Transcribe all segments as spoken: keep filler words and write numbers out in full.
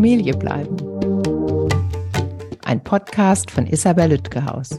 Familie bleiben. Ein Podcast von Isabel Lütgehaus.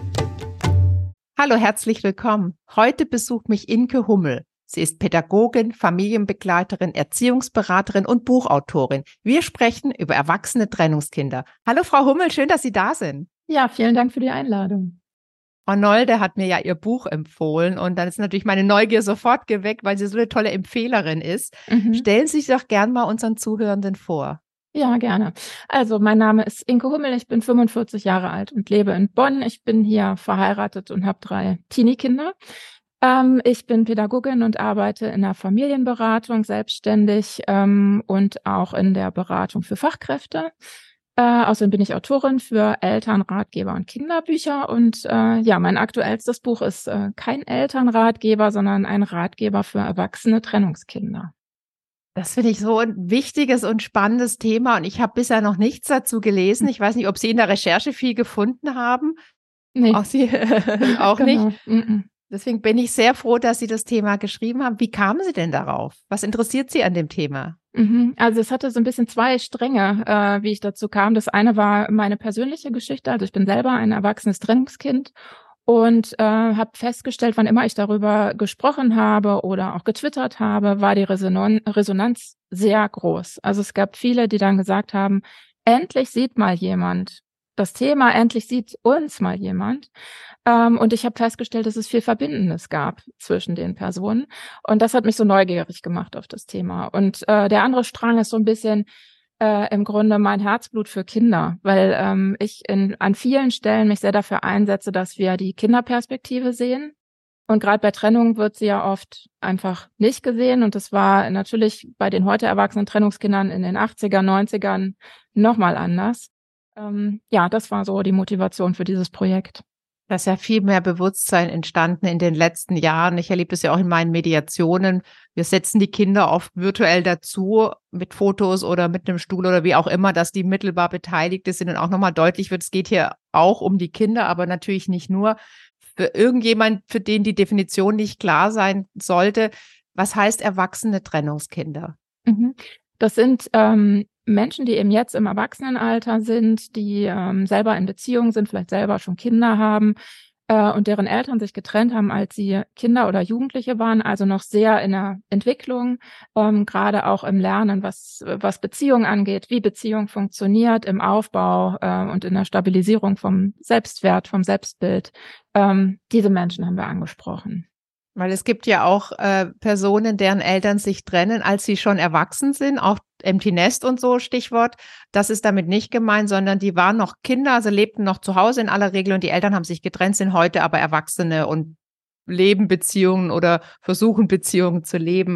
Hallo, herzlich willkommen. Heute besucht mich Inke Hummel. Sie ist Pädagogin, Familienbegleiterin, Erziehungsberaterin und Buchautorin. Wir sprechen über erwachsene Trennungskinder. Hallo Frau Hummel, schön, dass Sie da sind. Ja, vielen Dank für die Einladung. Arnolde hat mir ja ihr Buch empfohlen und dann ist natürlich meine Neugier sofort geweckt, weil sie so eine tolle Empfehlerin ist. Mhm. Stellen Sie sich doch gern mal unseren Zuhörenden vor. Ja, gerne. Also mein Name ist Inke Hummel, ich bin fünfundvierzig Jahre alt und lebe in Bonn. Ich bin hier verheiratet und habe drei Teenie-Kinder. Ähm, ich bin Pädagogin und arbeite in der Familienberatung selbstständig ähm, und auch in der Beratung für Fachkräfte. Äh, außerdem bin ich Autorin für Eltern, Ratgeber und Kinderbücher. Und äh, ja, mein aktuellstes Buch ist äh, kein Elternratgeber, sondern ein Ratgeber für erwachsene Trennungskinder. Das finde ich so ein wichtiges und spannendes Thema. Und ich habe bisher noch nichts dazu gelesen. Ich weiß nicht, ob Sie in der Recherche viel gefunden haben. Nee. Auch Sie auch genau. nicht. Mm-mm. Deswegen bin ich sehr froh, dass Sie das Thema geschrieben haben. Wie kamen Sie denn darauf? Was interessiert Sie an dem Thema? Also es hatte so ein bisschen zwei Stränge, äh, wie ich dazu kam. Das eine war meine persönliche Geschichte. Also ich bin selber ein erwachsenes Trennungskind und äh, habe festgestellt, wann immer ich darüber gesprochen habe oder auch getwittert habe, war die Resonon- Resonanz sehr groß. Also es gab viele, die dann gesagt haben, endlich sieht mal jemand das Thema, endlich sieht uns mal jemand. Ähm, und ich habe festgestellt, dass es viel Verbindendes gab zwischen den Personen. Und das hat mich so neugierig gemacht auf das Thema. Und äh, der andere Strang ist so ein bisschen äh, im Grunde mein Herzblut für Kinder, weil ähm, ich in, an vielen Stellen mich sehr dafür einsetze, dass wir die Kinderperspektive sehen. Und gerade bei Trennung wird sie ja oft einfach nicht gesehen. Und das war natürlich bei den heute erwachsenen Trennungskindern in den achtziger, neunzigern nochmal anders. Ähm, ja, das war so die Motivation für dieses Projekt. Da ist ja viel mehr Bewusstsein entstanden in den letzten Jahren. Ich erlebe das ja auch in meinen Mediationen. Wir setzen die Kinder oft virtuell dazu mit Fotos oder mit einem Stuhl oder wie auch immer, dass die mittelbar beteiligt sind und auch nochmal deutlich wird, es geht hier auch um die Kinder, aber natürlich nicht nur. Für irgendjemand, für den die Definition nicht klar sein sollte, was heißt erwachsene Trennungskinder? Mhm. Das sind ähm, Menschen, die eben jetzt im Erwachsenenalter sind, die ähm, selber in Beziehungen sind, vielleicht selber schon Kinder haben äh, und deren Eltern sich getrennt haben, als sie Kinder oder Jugendliche waren, also noch sehr in der Entwicklung, ähm, gerade auch im Lernen, was was Beziehung angeht, wie Beziehung funktioniert, im Aufbau äh, und in der Stabilisierung vom Selbstwert, vom Selbstbild. Ähm, diese Menschen haben wir angesprochen. Weil es gibt ja auch äh, Personen, deren Eltern sich trennen, als sie schon erwachsen sind, auch Empty Nest und so Stichwort. Das ist damit nicht gemeint, sondern die waren noch Kinder, also lebten noch zu Hause in aller Regel und die Eltern haben sich getrennt, sind heute aber Erwachsene und leben Beziehungen oder versuchen Beziehungen zu leben.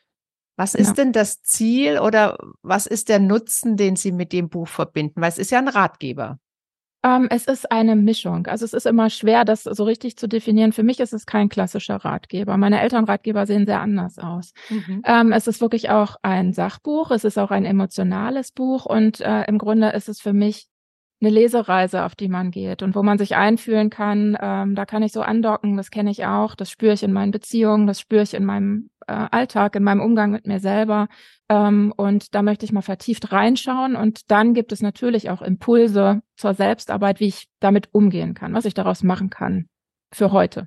Was ist Ja. denn das Ziel oder was ist der Nutzen, den Sie mit dem Buch verbinden? Weil es ist ja ein Ratgeber. Ähm, es ist eine Mischung. Also es ist immer schwer, das so richtig zu definieren. Für mich ist es kein klassischer Ratgeber. Meine Elternratgeber sehen sehr anders aus. Mhm. Ähm, es ist wirklich auch ein Sachbuch. Es ist auch ein emotionales Buch. Und äh, im Grunde ist es für mich eine Lesereise, auf die man geht und wo man sich einfühlen kann. Ähm, da kann ich so andocken, das kenne ich auch. Das spüre ich in meinen Beziehungen, das spüre ich in meinem äh, Alltag, in meinem Umgang mit mir selber. Ähm, und da möchte ich mal vertieft reinschauen. Und dann gibt es natürlich auch Impulse zur Selbstarbeit, wie ich damit umgehen kann, was ich daraus machen kann für heute.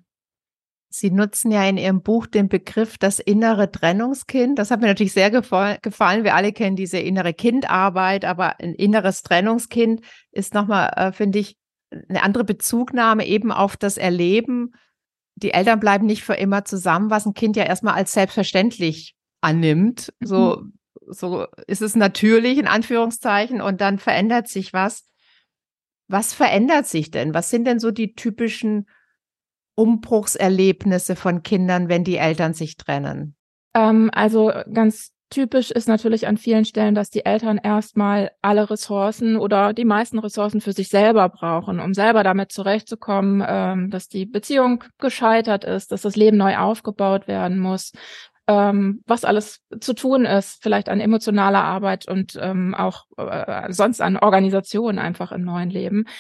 Sie nutzen ja in Ihrem Buch den Begriff das innere Trennungskind. Das hat mir natürlich sehr gefallen. Wir alle kennen diese innere Kindarbeit, aber ein inneres Trennungskind ist nochmal, äh, finde ich, eine andere Bezugnahme eben auf das Erleben. Die Eltern bleiben nicht für immer zusammen, was ein Kind ja erstmal als selbstverständlich annimmt. So, so ist es natürlich in Anführungszeichen und dann verändert sich was. Was verändert sich denn? Was sind denn so die typischen Umbruchserlebnisse von Kindern, wenn die Eltern sich trennen? Ähm, also ganz typisch ist natürlich an vielen Stellen, dass die Eltern erstmal alle Ressourcen oder die meisten Ressourcen für sich selber brauchen, um selber damit zurechtzukommen, ähm, dass die Beziehung gescheitert ist, dass das Leben neu aufgebaut werden muss, ähm, was alles zu tun ist, vielleicht an emotionaler Arbeit und ähm, auch äh, sonst an Organisation einfach im neuen Leben.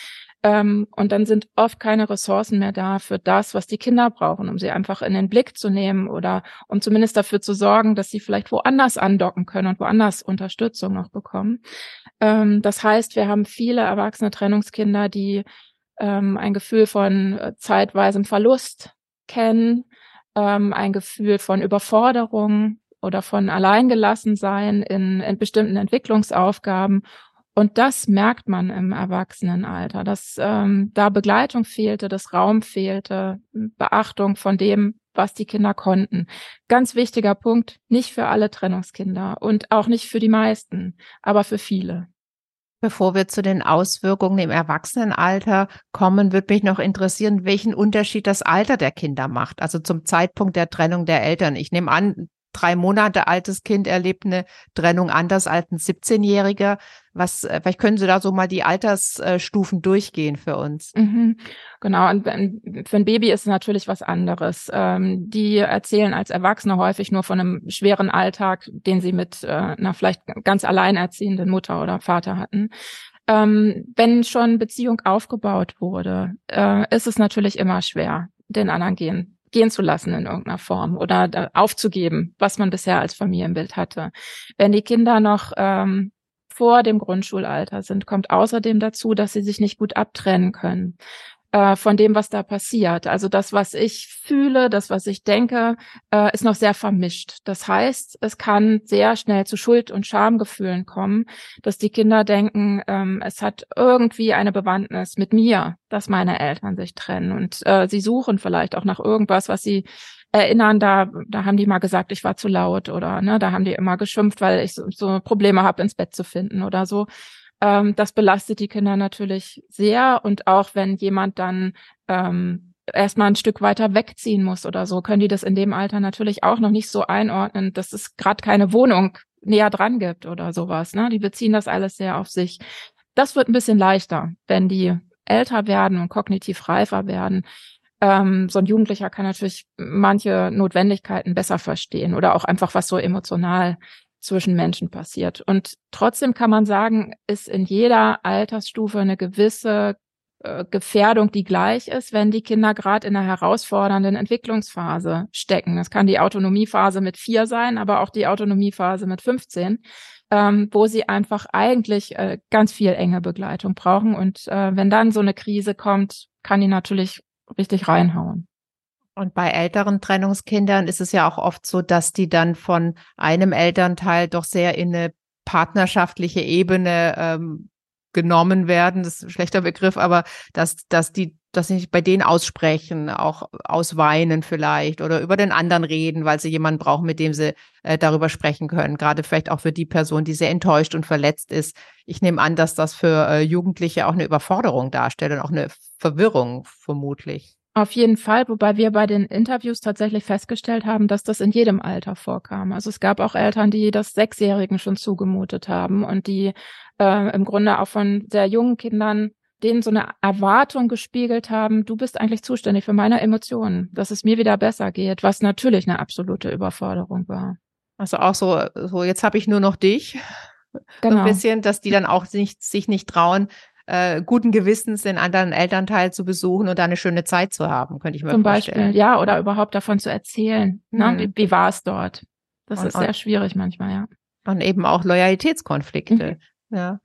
Ähm, und dann sind oft keine Ressourcen mehr da für das, was die Kinder brauchen, um sie einfach in den Blick zu nehmen oder um zumindest dafür zu sorgen, dass sie vielleicht woanders andocken können und woanders Unterstützung noch bekommen. Ähm, das heißt, wir haben viele erwachsene Trennungskinder, die ähm, ein Gefühl von äh, zeitweisem Verlust kennen, ähm, ein Gefühl von Überforderung oder von Alleingelassensein in, in bestimmten Entwicklungsaufgaben. Und das merkt man im Erwachsenenalter, dass ähm, da Begleitung fehlte, dass Raum fehlte, Beachtung von dem, was die Kinder konnten. Ganz wichtiger Punkt, nicht für alle Trennungskinder und auch nicht für die meisten, aber für viele. Bevor wir zu den Auswirkungen im Erwachsenenalter kommen, würde mich noch interessieren, welchen Unterschied das Alter der Kinder macht, also zum Zeitpunkt der Trennung der Eltern. Ich nehme an, drei Monate altes Kind erlebt eine Trennung anders als ein siebzehnjähriger. Was, vielleicht können Sie da so mal die Altersstufen durchgehen für uns. Mhm, genau, und für ein Baby ist es natürlich was anderes. Ähm, die erzählen als Erwachsene häufig nur von einem schweren Alltag, den sie mit äh, einer vielleicht ganz alleinerziehenden Mutter oder Vater hatten. Ähm, wenn schon Beziehung aufgebaut wurde, äh, ist es natürlich immer schwer, den anderen gehen gehen zu lassen in irgendeiner Form oder äh, aufzugeben, was man bisher als Familienbild hatte. Wenn die Kinder noch ähm, vor dem Grundschulalter sind, kommt außerdem dazu, dass sie sich nicht gut abtrennen können äh, von dem, was da passiert. Also das, was ich fühle, das, was ich denke, äh, ist noch sehr vermischt. Das heißt, es kann sehr schnell zu Schuld- und Schamgefühlen kommen, dass die Kinder denken, ähm, es hat irgendwie eine Bewandtnis mit mir, dass meine Eltern sich trennen. Und äh, sie suchen vielleicht auch nach irgendwas, was sie erinnern, da, da haben die mal gesagt, ich war zu laut oder ne, da haben die immer geschimpft, weil ich so, so Probleme habe, ins Bett zu finden oder so. Ähm, das belastet die Kinder natürlich sehr. Und auch wenn jemand dann ähm, erstmal ein Stück weiter wegziehen muss oder so, können die das in dem Alter natürlich auch noch nicht so einordnen, dass es gerade keine Wohnung näher dran gibt oder sowas. Ne? Die beziehen das alles sehr auf sich. Das wird ein bisschen leichter, wenn die älter werden und kognitiv reifer werden. Ähm, so ein Jugendlicher kann natürlich manche Notwendigkeiten besser verstehen oder auch einfach, was so emotional zwischen Menschen passiert. Und trotzdem kann man sagen, ist in jeder Altersstufe eine gewisse äh, Gefährdung, die gleich ist, wenn die Kinder gerade in einer herausfordernden Entwicklungsphase stecken. Das kann die Autonomiephase mit vier sein, aber auch die Autonomiephase mit fünfzehn, ähm, wo sie einfach eigentlich äh, ganz viel enge Begleitung brauchen. Und äh, wenn dann so eine Krise kommt, kann die natürlich richtig reinhauen. Und bei älteren Trennungskindern ist es ja auch oft so, dass die dann von einem Elternteil doch sehr in eine partnerschaftliche Ebene ähm, genommen werden. Das ist ein schlechter Begriff, aber dass, dass die, dass sie nicht bei denen aussprechen, auch ausweinen vielleicht oder über den anderen reden, weil sie jemanden brauchen, mit dem sie äh, darüber sprechen können. Gerade vielleicht auch für die Person, die sehr enttäuscht und verletzt ist. Ich nehme an, dass das für äh, Jugendliche auch eine Überforderung darstellt und auch eine Verwirrung vermutlich. Auf jeden Fall, wobei wir bei den Interviews tatsächlich festgestellt haben, dass das in jedem Alter vorkam. Also es gab auch Eltern, die das Sechsjährigen schon zugemutet haben und die äh, im Grunde auch von sehr jungen Kindern denen so eine Erwartung gespiegelt haben, du bist eigentlich zuständig für meine Emotionen, dass es mir wieder besser geht, was natürlich eine absolute Überforderung war. Also auch so, so jetzt habe ich nur noch dich. Genau. So ein bisschen, dass die dann auch nicht, sich nicht trauen, äh, guten Gewissens den anderen Elternteil zu besuchen und da eine schöne Zeit zu haben, könnte ich mir Zum vorstellen. Beispiel, ja, oder überhaupt davon zu erzählen. Mhm. Ne? Wie, wie war es dort? Das Und, ist sehr schwierig manchmal, ja. Und eben auch Loyalitätskonflikte. Mhm. Ja.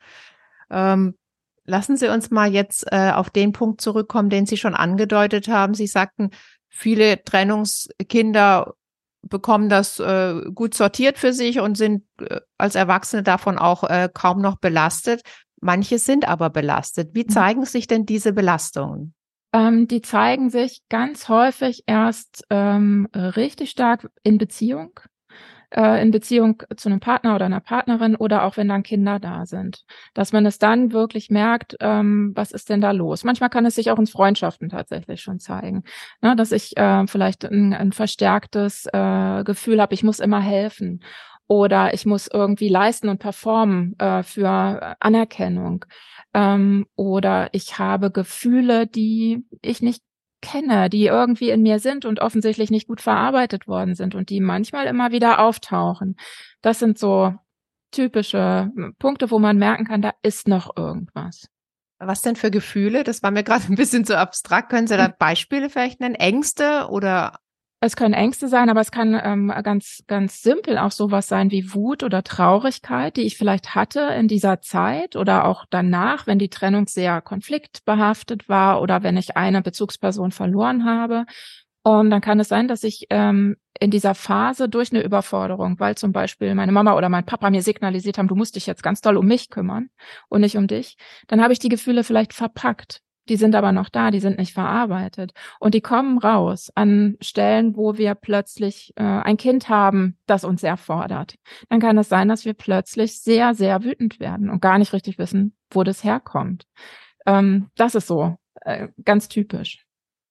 Ähm, lassen Sie uns mal jetzt äh, auf den Punkt zurückkommen, den Sie schon angedeutet haben. Sie sagten, viele Trennungskinder bekommen das äh, gut sortiert für sich und sind äh, als Erwachsene davon auch äh, kaum noch belastet. Manche sind aber belastet. Wie zeigen sich denn diese Belastungen? Ähm, die zeigen sich ganz häufig erst ähm, richtig stark in Beziehung, äh, in Beziehung zu einem Partner oder einer Partnerin oder auch wenn dann Kinder da sind, dass man es dann wirklich merkt, ähm, was ist denn da los? Manchmal kann es sich auch in Freundschaften tatsächlich schon zeigen, ne, dass ich äh, vielleicht ein, ein verstärktes äh, Gefühl habe, ich muss immer helfen. Oder ich muss irgendwie leisten und performen äh, für Anerkennung. Ähm, oder ich habe Gefühle, die ich nicht kenne, die irgendwie in mir sind und offensichtlich nicht gut verarbeitet worden sind und die manchmal immer wieder auftauchen. Das sind so typische Punkte, wo man merken kann, da ist noch irgendwas. Was denn für Gefühle? Das war mir gerade ein bisschen zu abstrakt. Können Sie da Beispiele vielleicht nennen? Ängste oder? Es können Ängste sein, aber es kann ähm, ganz, ganz simpel auch sowas sein wie Wut oder Traurigkeit, die ich vielleicht hatte in dieser Zeit oder auch danach, wenn die Trennung sehr konfliktbehaftet war oder wenn ich eine Bezugsperson verloren habe. Und dann kann es sein, dass ich ähm, in dieser Phase durch eine Überforderung, weil zum Beispiel meine Mama oder mein Papa mir signalisiert haben, du musst dich jetzt ganz doll um mich kümmern und nicht um dich, dann habe ich die Gefühle vielleicht verpackt. Die sind aber noch da, die sind nicht verarbeitet. Und die kommen raus an Stellen, wo wir plötzlich äh, ein Kind haben, das uns sehr fordert. Dann kann es sein, dass wir plötzlich sehr, sehr wütend werden und gar nicht richtig wissen, wo das herkommt. Ähm, das ist so äh, ganz typisch.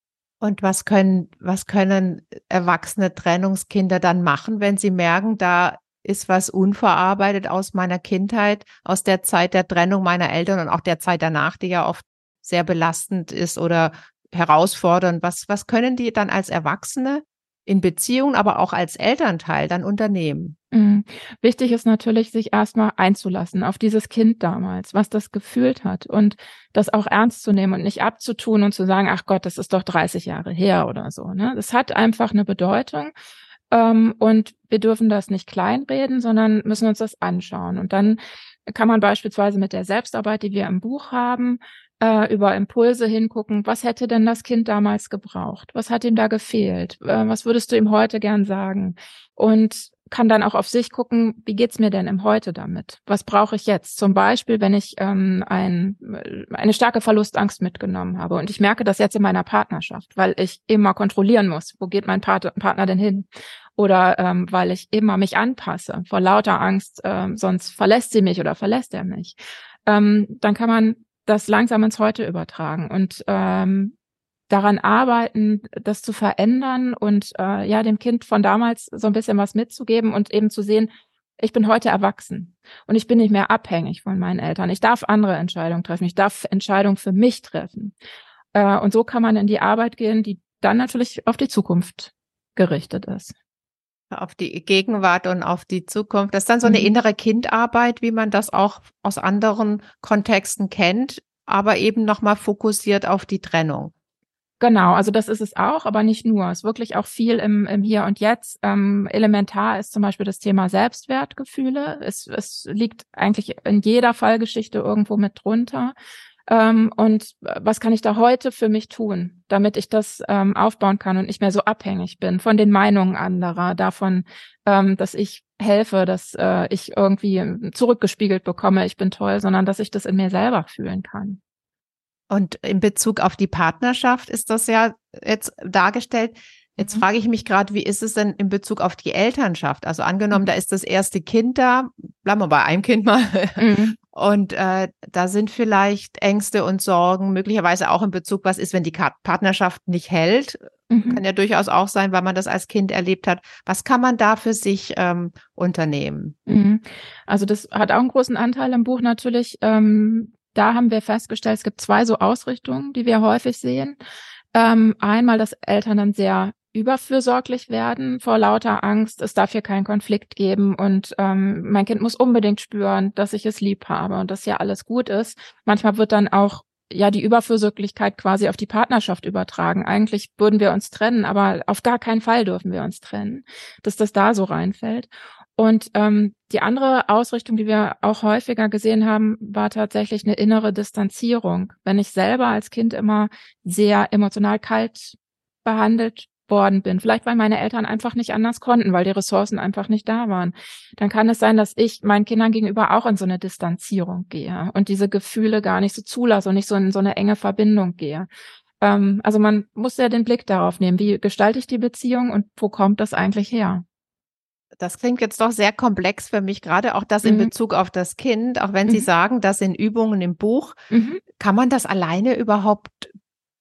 Und was können, was können erwachsene Trennungskinder dann machen, wenn sie merken, da ist was unverarbeitet aus meiner Kindheit, aus der Zeit der Trennung meiner Eltern und auch der Zeit danach, die ja oft sehr belastend ist oder herausfordernd. Was, was können die dann als Erwachsene in Beziehungen, aber auch als Elternteil dann unternehmen? Mhm. Wichtig ist natürlich, sich erstmal einzulassen auf dieses Kind damals, was das gefühlt hat und das auch ernst zu nehmen und nicht abzutun und zu sagen, ach Gott, das ist doch dreißig Jahre her oder so. Ne? Das hat einfach eine Bedeutung. Ähm, und wir dürfen das nicht kleinreden, sondern müssen uns das anschauen. Und dann kann man beispielsweise mit der Selbstarbeit, die wir im Buch haben, äh, über Impulse hingucken, was hätte denn das Kind damals gebraucht? Was hat ihm da gefehlt? Äh, was würdest du ihm heute gern sagen? Und kann dann auch auf sich gucken, wie geht's mir denn im Heute damit? Was brauche ich jetzt? Zum Beispiel, wenn ich ähm, ein, eine starke Verlustangst mitgenommen habe und ich merke das jetzt in meiner Partnerschaft, weil ich immer kontrollieren muss, wo geht mein Part- Partner denn hin? Oder ähm, weil ich immer mich anpasse vor lauter Angst, ähm, sonst verlässt sie mich oder verlässt er mich. Ähm, dann kann man das langsam ins Heute übertragen und ähm, daran arbeiten, das zu verändern und äh, ja dem Kind von damals so ein bisschen was mitzugeben und eben zu sehen, ich bin heute erwachsen und ich bin nicht mehr abhängig von meinen Eltern. Ich darf andere Entscheidungen treffen. Ich darf Entscheidungen für mich treffen. Äh, und so kann man in die Arbeit gehen, die dann natürlich auf die Zukunft gerichtet ist. Auf die Gegenwart und auf die Zukunft. Das ist dann so eine Mhm. innere Kindarbeit, wie man das auch aus anderen Kontexten kennt, aber eben nochmal fokussiert auf die Trennung. Genau, also das ist es auch, aber nicht nur. Es ist wirklich auch viel im, im Hier und Jetzt. Ähm, elementar ist zum Beispiel das Thema Selbstwertgefühle. Es, es liegt eigentlich in jeder Fallgeschichte irgendwo mit drunter. Ähm, und was kann ich da heute für mich tun, damit ich das ähm, aufbauen kann und nicht mehr so abhängig bin von den Meinungen anderer, davon, ähm, dass ich helfe, dass äh, ich irgendwie zurückgespiegelt bekomme, ich bin toll, sondern dass ich das in mir selber fühlen kann. Und in Bezug auf die Partnerschaft ist das ja jetzt dargestellt. Jetzt Mhm. frage ich mich gerade, wie ist es denn in Bezug auf die Elternschaft? Also angenommen, da ist das erste Kind da, bleiben wir bei einem Kind mal. Mhm. Und äh, da sind vielleicht Ängste und Sorgen, möglicherweise auch in Bezug, was ist, wenn die Partnerschaft nicht hält? Mhm. Kann ja durchaus auch sein, weil man das als Kind erlebt hat. Was kann man da für sich ähm, unternehmen? Mhm. Also das hat auch einen großen Anteil im Buch natürlich. Ähm, da haben wir festgestellt, es gibt zwei so Ausrichtungen, die wir häufig sehen. Ähm, einmal, dass Eltern dann sehr überfürsorglich werden vor lauter Angst, es darf hier keinen Konflikt geben und ähm, mein Kind muss unbedingt spüren, dass ich es lieb habe und dass ja alles gut ist. Manchmal wird dann auch ja die Überfürsorglichkeit quasi auf die Partnerschaft übertragen. Eigentlich würden wir uns trennen, aber auf gar keinen Fall dürfen wir uns trennen, dass das da so reinfällt. Und ähm, die andere Ausrichtung, die wir auch häufiger gesehen haben, war tatsächlich eine innere Distanzierung. Wenn ich selber als Kind immer sehr emotional kalt behandelt worden bin, vielleicht weil meine Eltern einfach nicht anders konnten, weil die Ressourcen einfach nicht da waren, dann kann es sein, dass ich meinen Kindern gegenüber auch in so eine Distanzierung gehe und diese Gefühle gar nicht so zulasse und nicht so in so eine enge Verbindung gehe. Ähm, also man muss ja den Blick darauf nehmen, wie gestalte ich die Beziehung und wo kommt das eigentlich her? Das klingt jetzt doch sehr komplex für mich, gerade auch das in Mhm. Bezug auf das Kind. Auch wenn Sie Mhm. sagen, das sind Übungen im Buch. Mhm. Kann man das alleine überhaupt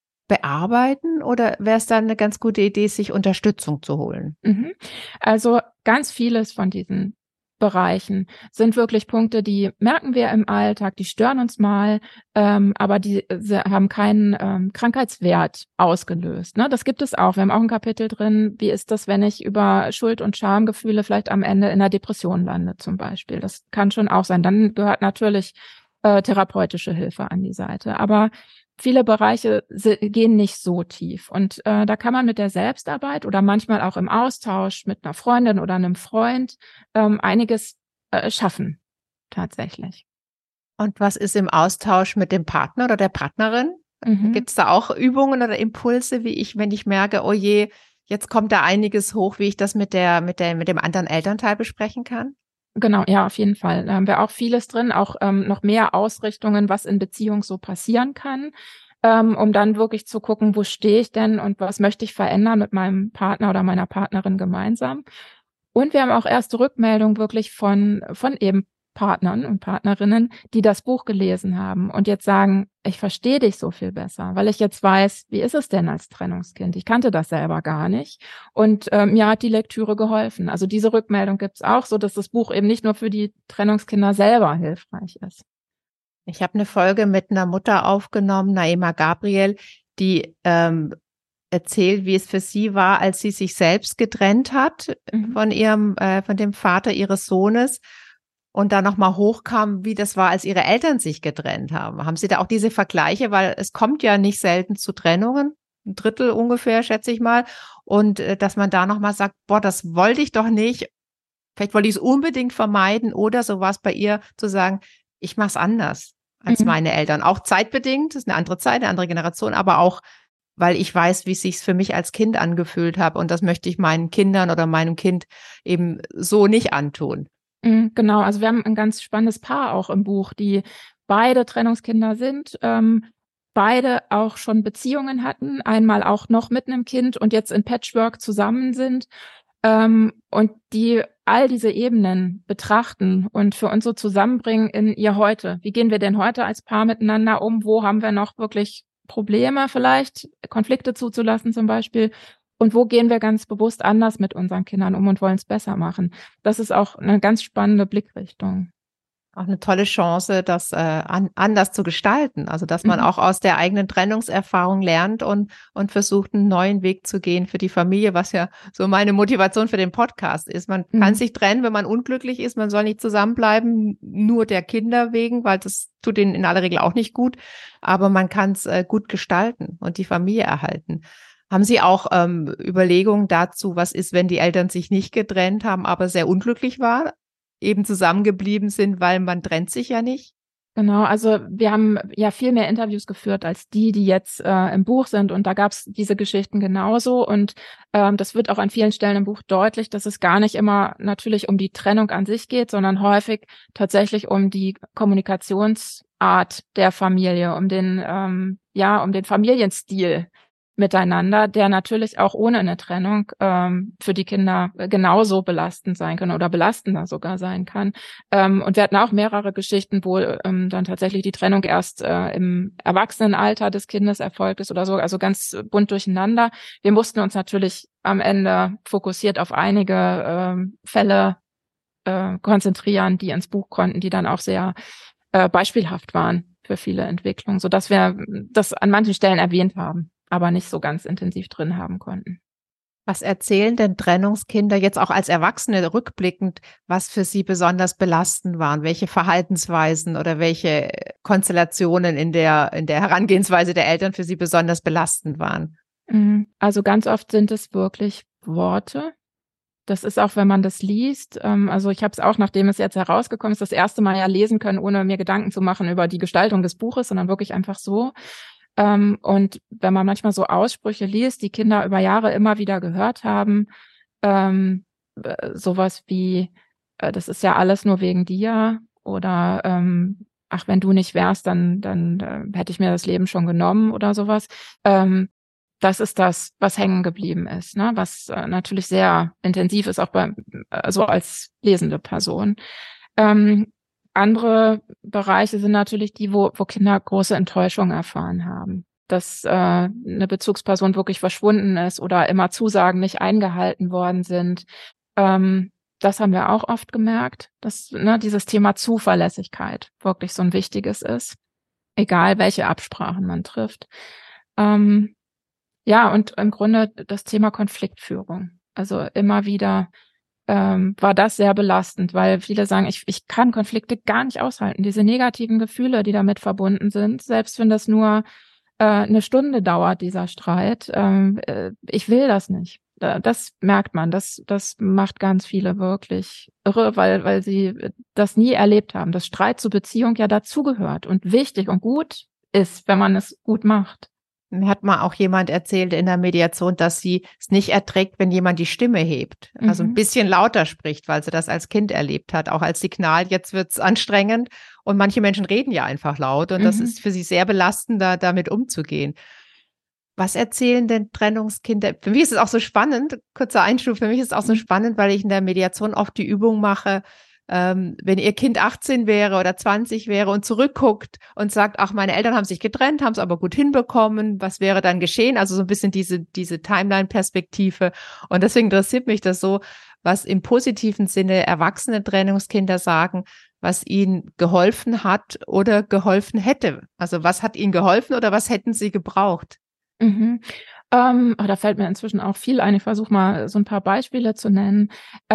bearbeiten oder wäre es dann eine ganz gute Idee, sich Unterstützung zu holen? Mhm. Also ganz vieles von diesen Bereichen sind wirklich Punkte, die merken wir im Alltag, die stören uns mal, ähm, aber die sie haben keinen ähm, Krankheitswert ausgelöst. Ne? Das gibt es auch. Wir haben auch ein Kapitel drin, wie ist das, wenn ich über Schuld- und Schamgefühle vielleicht am Ende in einer Depression lande zum Beispiel. Das kann schon auch sein. Dann gehört natürlich äh, therapeutische Hilfe an die Seite. Aber viele Bereiche se- gehen nicht so tief. Und äh, da kann man mit der Selbstarbeit oder manchmal auch im Austausch mit einer Freundin oder einem Freund ähm, einiges äh, schaffen, tatsächlich. Und was ist im Austausch mit dem Partner oder der Partnerin? Mhm. Gibt es da auch Übungen oder Impulse, wie ich, wenn ich merke, oh je, jetzt kommt da einiges hoch, wie ich das mit der, mit der, mit dem anderen Elternteil besprechen kann? Genau, ja, auf jeden Fall. Da haben wir auch vieles drin, auch ähm, noch mehr Ausrichtungen, was in Beziehung so passieren kann, ähm, um dann wirklich zu gucken, wo stehe ich denn und was möchte ich verändern mit meinem Partner oder meiner Partnerin gemeinsam. Und wir haben auch erste Rückmeldungen wirklich von, von eben Partnern und Partnerinnen, die das Buch gelesen haben und jetzt sagen, ich verstehe dich so viel besser, weil ich jetzt weiß, wie ist es denn als Trennungskind? Ich kannte das selber gar nicht. Und äh, mir hat die Lektüre geholfen. Also diese Rückmeldung gibt es auch, so dass das Buch eben nicht nur für die Trennungskinder selber hilfreich ist. Ich habe eine Folge mit einer Mutter aufgenommen, Naima Gabriel, die ähm, erzählt, wie es für sie war, als sie sich selbst getrennt hat Mhm. von ihrem, äh, von dem Vater ihres Sohnes und dann nochmal hochkam, wie das war, als ihre Eltern sich getrennt haben. Haben Sie da auch diese Vergleiche? Weil es kommt ja nicht selten zu Trennungen, ein Drittel ungefähr, schätze ich mal. Und äh, dass man da nochmal sagt, boah, das wollte ich doch nicht. Vielleicht wollte ich es unbedingt vermeiden oder so war es bei ihr zu sagen, ich mache es anders als Mhm. meine Eltern. Auch zeitbedingt, das ist eine andere Zeit, eine andere Generation, aber auch, weil ich weiß, wie es sich für mich als Kind angefühlt habe. Und das möchte ich meinen Kindern oder meinem Kind eben so nicht antun. Mhm, genau, also wir haben ein ganz spannendes Paar auch im Buch, die beide Trennungskinder sind, ähm, beide auch schon Beziehungen hatten, einmal auch noch mit einem Kind und jetzt in Patchwork zusammen sind, ähm, und die all diese Ebenen betrachten und für uns so zusammenbringen in ihr Heute. Wie gehen wir denn heute als Paar miteinander um? Wo haben wir noch wirklich Probleme vielleicht, Konflikte zuzulassen zum Beispiel? Und wo gehen wir ganz bewusst anders mit unseren Kindern um und wollen es besser machen? Das ist auch eine ganz spannende Blickrichtung. Auch eine tolle Chance, das äh, an, anders zu gestalten. Also, dass man Mhm. auch aus der eigenen Trennungserfahrung lernt und, und versucht, einen neuen Weg zu gehen für die Familie, was ja so meine Motivation für den Podcast ist. Man kann Mhm. sich trennen, wenn man unglücklich ist. Man soll nicht zusammenbleiben, nur der Kinder wegen, weil das tut ihnen in aller Regel auch nicht gut. Aber man kann es äh, gut gestalten und die Familie erhalten. Haben Sie auch ähm, Überlegungen dazu, was ist, wenn die Eltern sich nicht getrennt haben, aber sehr unglücklich waren? Eben zusammengeblieben sind, weil man trennt sich ja nicht. Genau, also wir haben ja viel mehr Interviews geführt als die, die jetzt äh, im Buch sind. Und da gab es diese Geschichten genauso. Und ähm, das wird auch an vielen Stellen im Buch deutlich, dass es gar nicht immer natürlich um die Trennung an sich geht, sondern häufig tatsächlich um die Kommunikationsart der Familie, um den, ähm, ja, um den Familienstil miteinander, der natürlich auch ohne eine Trennung ähm, für die Kinder genauso belastend sein kann oder belastender sogar sein kann. Ähm, und wir hatten auch mehrere Geschichten, wo ähm, dann tatsächlich die Trennung erst äh, im Erwachsenenalter des Kindes erfolgt ist oder so, also ganz bunt durcheinander. Wir mussten uns natürlich am Ende fokussiert auf einige ähm, Fälle äh, konzentrieren, die ins Buch konnten, die dann auch sehr äh, beispielhaft waren für viele Entwicklungen, sodass wir das an manchen Stellen erwähnt haben, aber nicht so ganz intensiv drin haben konnten. Was erzählen denn Trennungskinder jetzt auch als Erwachsene rückblickend, was für sie besonders belastend waren? Welche Verhaltensweisen oder welche Konstellationen in der, in der Herangehensweise der Eltern für sie besonders belastend waren? Also ganz oft sind es wirklich Worte. Das ist auch, wenn man das liest, ähm, also ich habe es auch, nachdem es jetzt herausgekommen ist, das erste Mal ja lesen können, ohne mir Gedanken zu machen über die Gestaltung des Buches, sondern wirklich einfach so. Ähm, und wenn man manchmal so Aussprüche liest, die Kinder über Jahre immer wieder gehört haben, ähm, äh, sowas wie, äh, das ist ja alles nur wegen dir oder ähm, ach, wenn du nicht wärst, dann, dann äh, hätte ich mir das Leben schon genommen oder sowas. Ähm, das ist das, was hängen geblieben ist, ne? Was äh, natürlich sehr intensiv ist, auch bei, äh, so als lesende Person. Ähm, andere Bereiche sind natürlich die, wo, wo Kinder große Enttäuschung erfahren haben, dass äh, eine Bezugsperson wirklich verschwunden ist oder immer Zusagen nicht eingehalten worden sind. Ähm, das haben wir auch oft gemerkt, dass ne, dieses Thema Zuverlässigkeit wirklich so ein wichtiges ist, egal welche Absprachen man trifft. Ähm, ja, und im Grunde das Thema Konfliktführung. Also immer wieder ähm, war das sehr belastend, weil viele sagen, ich, ich kann Konflikte gar nicht aushalten. Diese negativen Gefühle, die damit verbunden sind, selbst wenn das nur äh, eine Stunde dauert, dieser Streit, ähm, äh, ich will das nicht. Das merkt man, das, das macht ganz viele wirklich irre, weil, weil sie das nie erlebt haben, dass Streit zur Beziehung ja dazugehört und wichtig und gut ist, wenn man es gut macht. Mir hat mal auch jemand erzählt in der Mediation, dass sie es nicht erträgt, wenn jemand die Stimme hebt, also ein Mhm. bisschen lauter spricht, weil sie das als Kind erlebt hat, auch als Signal, jetzt wird's anstrengend. Und manche Menschen reden ja einfach laut und das Mhm. ist für sie sehr belastend, da damit umzugehen. Was erzählen denn Trennungskinder? Für mich ist es auch so spannend, kurzer Einschub, für mich ist es auch so Mhm. spannend, weil ich in der Mediation oft die Übung mache, ähm, wenn ihr Kind achtzehn wäre oder zwanzig wäre und zurückguckt und sagt, ach, meine Eltern haben sich getrennt, haben es aber gut hinbekommen, was wäre dann geschehen? Also so ein bisschen diese, diese Timeline-Perspektive. Und deswegen interessiert mich das so, was im positiven Sinne erwachsene Trennungskinder sagen, was ihnen geholfen hat oder geholfen hätte. Also was hat ihnen geholfen oder was hätten sie gebraucht? Mhm. Ähm, oh, da fällt mir inzwischen auch viel ein. Ich versuche mal so ein paar Beispiele zu nennen.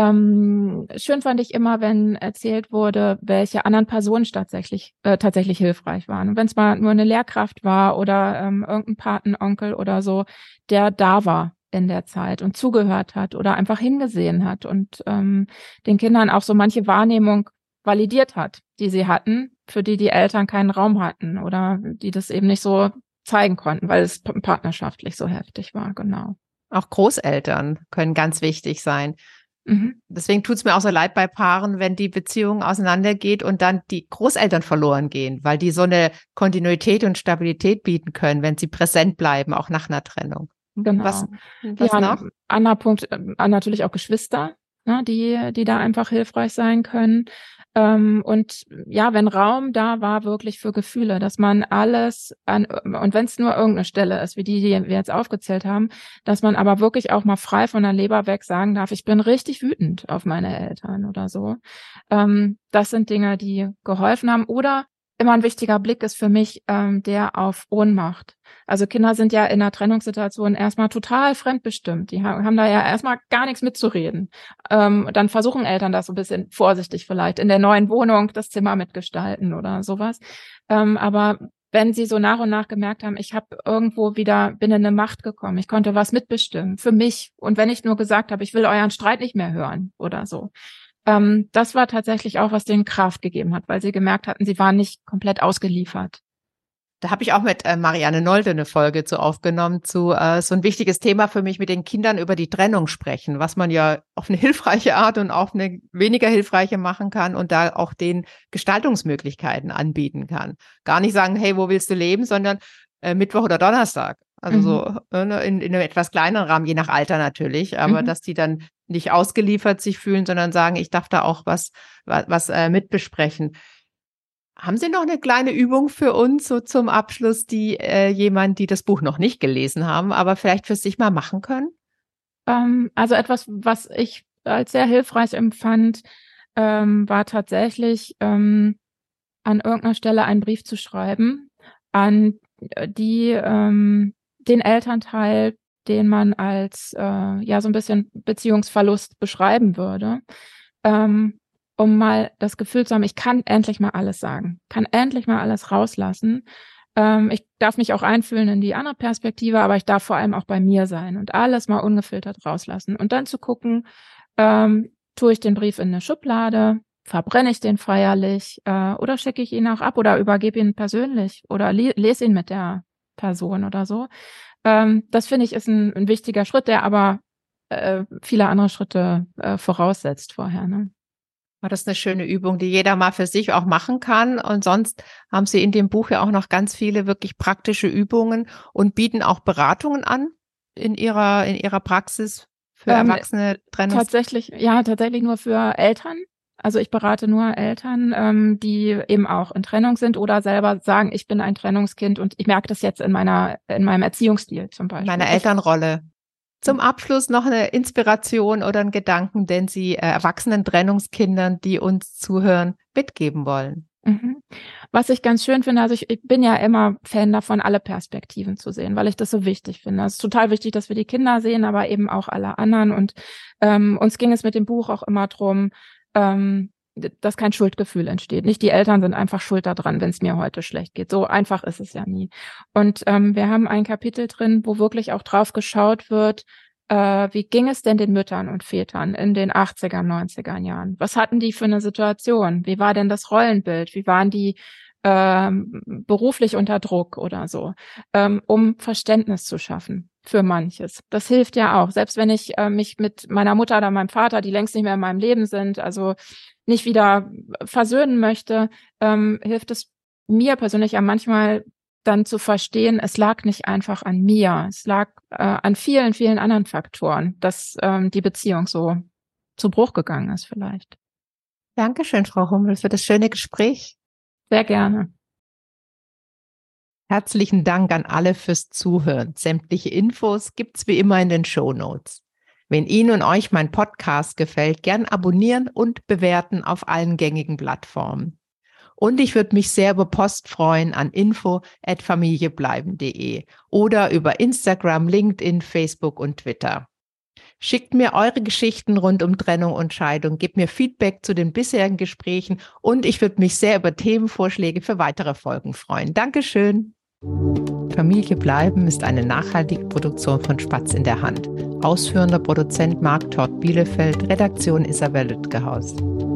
Ähm, schön fand ich immer, wenn erzählt wurde, welche anderen Personen tatsächlich äh, tatsächlich hilfreich waren. Und wenn es mal nur eine Lehrkraft war oder ähm, irgendein Patenonkel oder so, der da war in der Zeit und zugehört hat oder einfach hingesehen hat und ähm, den Kindern auch so manche Wahrnehmung validiert hat, die sie hatten, für die die Eltern keinen Raum hatten oder die das eben nicht so zeigen konnten, weil es partnerschaftlich so heftig war, genau. Auch Großeltern können ganz wichtig sein. Mhm. Deswegen tut es mir auch so leid bei Paaren, wenn die Beziehung auseinandergeht und dann die Großeltern verloren gehen, weil die so eine Kontinuität und Stabilität bieten können, wenn sie präsent bleiben, auch nach einer Trennung. Was, Genau. was Ja, noch? ein anderer Punkt, äh, natürlich auch Geschwister, ne, die, die da einfach hilfreich sein können. Ähm, und ja, wenn Raum da war, wirklich für Gefühle, dass man alles an, und wenn es nur irgendeine Stelle ist, wie die, die wir jetzt aufgezählt haben, dass man aber wirklich auch mal frei von der Leber weg sagen darf, ich bin richtig wütend auf meine Eltern oder so. Ähm, das sind Dinge, die geholfen haben. Oder immer ein wichtiger Blick ist für mich ähm, der auf Ohnmacht. Also Kinder sind ja in einer Trennungssituation erstmal total fremdbestimmt. Die haben da ja erstmal gar nichts mitzureden. Ähm, dann versuchen Eltern das so ein bisschen vorsichtig vielleicht in der neuen Wohnung das Zimmer mitgestalten oder sowas. Ähm, aber wenn sie so nach und nach gemerkt haben, ich habe irgendwo wieder, bin in eine Macht gekommen, ich konnte was mitbestimmen für mich. Und wenn ich nur gesagt habe, ich will euren Streit nicht mehr hören oder so. Ähm, das war tatsächlich auch, was denen Kraft gegeben hat, weil sie gemerkt hatten, sie waren nicht komplett ausgeliefert. Da habe ich auch mit äh, Marianne Nolde eine Folge zu aufgenommen, zu äh, so ein wichtiges Thema für mich, mit den Kindern über die Trennung sprechen, was man ja auf eine hilfreiche Art und auf eine weniger hilfreiche machen kann und da auch den Gestaltungsmöglichkeiten anbieten kann. Gar nicht sagen, hey, wo willst du leben, sondern äh, Mittwoch oder Donnerstag. Also Mhm. so äh, in, in einem etwas kleineren Rahmen, je nach Alter natürlich, aber Mhm. dass die dann nicht ausgeliefert sich fühlen, sondern sagen, ich darf da auch was, was, was äh, mitbesprechen. Haben Sie noch eine kleine Übung für uns so zum Abschluss, die äh, jemand, die das Buch noch nicht gelesen haben, aber vielleicht für sich mal machen können? Ähm, also etwas, was ich als sehr hilfreich empfand, ähm, war tatsächlich ähm, an irgendeiner Stelle einen Brief zu schreiben an äh, die ähm, den Elternteil, den man als äh, ja so ein bisschen Beziehungsverlust beschreiben würde, ähm, um mal das Gefühl zu haben, ich kann endlich mal alles sagen, kann endlich mal alles rauslassen. Ähm, ich darf mich auch einfühlen in die andere Perspektive, aber ich darf vor allem auch bei mir sein und alles mal ungefiltert rauslassen. Und dann zu gucken, ähm, tue ich den Brief in eine Schublade, verbrenne ich den feierlich äh, oder schicke ich ihn auch ab oder übergebe ihn persönlich oder le lese ihn mit der Person oder so. Ähm, das finde ich ist ein, ein wichtiger Schritt, der aber äh, viele andere Schritte äh, voraussetzt vorher. Ne? War das eine schöne Übung, die jeder mal für sich auch machen kann. Und sonst haben Sie in dem Buch ja auch noch ganz viele wirklich praktische Übungen und bieten auch Beratungen an in Ihrer, in Ihrer Praxis für Ähm, erwachsene Trennungs... tatsächlich, ja, tatsächlich nur für Eltern. Also ich berate nur Eltern, ähm, die eben auch in Trennung sind oder selber sagen, ich bin ein Trennungskind und ich merke das jetzt in meiner, in meinem Erziehungsstil zum Beispiel. meiner Das, Elternrolle. Zum Abschluss noch eine Inspiration oder einen Gedanken, den Sie äh, erwachsenen Trennungskindern, die uns zuhören, mitgeben wollen. Mhm. Was ich ganz schön finde, also ich, ich bin ja immer Fan davon, alle Perspektiven zu sehen, weil ich das so wichtig finde. Es ist total wichtig, dass wir die Kinder sehen, aber eben auch alle anderen. Und ähm, uns ging es mit dem Buch auch immer drum, ähm, dass kein Schuldgefühl entsteht. Nicht die Eltern sind einfach schuld daran, wenn es mir heute schlecht geht. So einfach ist es ja nie. Und ähm, wir haben ein Kapitel drin, wo wirklich auch drauf geschaut wird, äh, wie ging es denn den Müttern und Vätern in den achtziger, neunziger Jahren? Was hatten die für eine Situation? Wie war denn das Rollenbild? Wie waren die ähm, beruflich unter Druck oder so? Ähm, um Verständnis zu schaffen für manches. Das hilft ja auch. Selbst wenn ich äh, mich mit meiner Mutter oder meinem Vater, die längst nicht mehr in meinem Leben sind, also nicht wieder versöhnen möchte, ähm, hilft es mir persönlich ja manchmal dann zu verstehen, es lag nicht einfach an mir, es lag äh, an vielen, vielen anderen Faktoren, dass ähm, die Beziehung so zu Bruch gegangen ist vielleicht. Dankeschön, Frau Hummel, für das schöne Gespräch. Sehr gerne. Herzlichen Dank an alle fürs Zuhören. Sämtliche Infos gibt's wie immer in den Shownotes. Wenn Ihnen und euch mein Podcast gefällt, gern abonnieren und bewerten auf allen gängigen Plattformen. Und ich würde mich sehr über Post freuen an info at familiebleiben punkt de oder über Instagram, LinkedIn, Facebook und Twitter. Schickt mir eure Geschichten rund um Trennung und Scheidung, gebt mir Feedback zu den bisherigen Gesprächen und ich würde mich sehr über Themenvorschläge für weitere Folgen freuen. Dankeschön. Familie bleiben ist eine nachhaltige Produktion von Spatz in der Hand. Ausführender Produzent Marc Todt Bielefeld, Redaktion Isabel Lütgehaus.